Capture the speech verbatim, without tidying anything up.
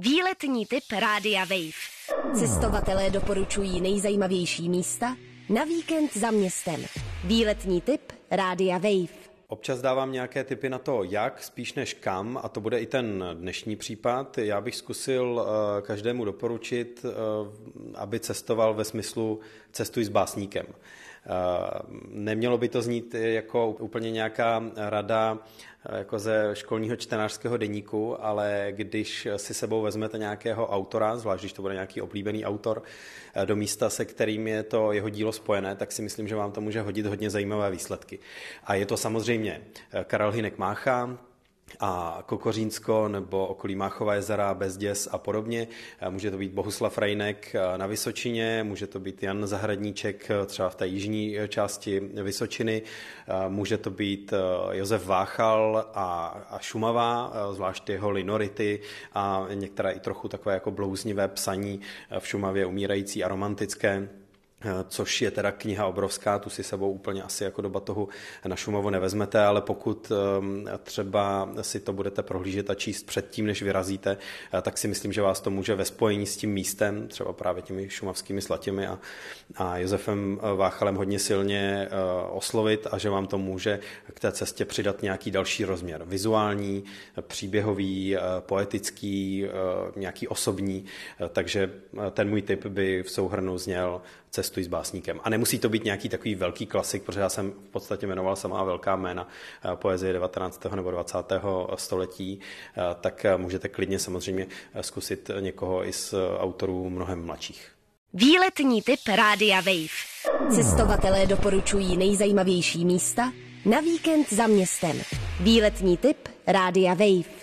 Výletní tip Rádia Wave. Cestovatelé doporučují nejzajímavější místa na víkend za městem. Výletní tip Rádia Wave. Občas dávám nějaké tipy na to, jak, spíš než kam, a to bude i ten dnešní případ. Já bych zkusil každému doporučit, aby cestoval ve smyslu cestuj s básníkem. Nemělo by to znít jako úplně nějaká rada jako ze školního čtenářského deníku, ale když si sebou vezmete nějakého autora, zvlášť když to bude nějaký oblíbený autor, do místa, se kterým je to jeho dílo spojené, tak si myslím, že vám to může hodit hodně zajímavé výsledky. A je to samozřejmě Karel Hynek Mácha a Kokořínsko nebo okolí Máchova jezera, Bezděz a podobně. Může to být Bohuslav Rejnek na Vysočině, může to být Jan Zahradníček třeba v té jižní části Vysočiny, může to být Josef Váchal a, a Šumava, zvlášť jeho linority a některé i trochu takové jako blouznivé psaní v Šumavě, umírající a romantické, což je teda kniha obrovská, tu si sebou úplně asi jako do batohu na Šumavu nevezmete, ale pokud třeba si to budete prohlížet a číst předtím, než vyrazíte, tak si myslím, že vás to může ve spojení s tím místem, třeba právě těmi šumavskými slatěmi a, a Josefem Váchalem hodně silně oslovit a že vám to může k té cestě přidat nějaký další rozměr. Vizuální, příběhový, poetický, nějaký osobní, takže ten můj tip by v souhrnu zněl cestuj s básníkem. A nemusí to být nějaký takový velký klasik, protože já jsem v podstatě jmenoval samá velká jména poezie devatenáctého nebo dvacátého století, tak můžete klidně samozřejmě zkusit někoho i z autorů mnohem mladších. Výletní tip Rádia Wave. Cestovatelé doporučují nejzajímavější místa na víkend za městem. Výletní tip Rádia Wave.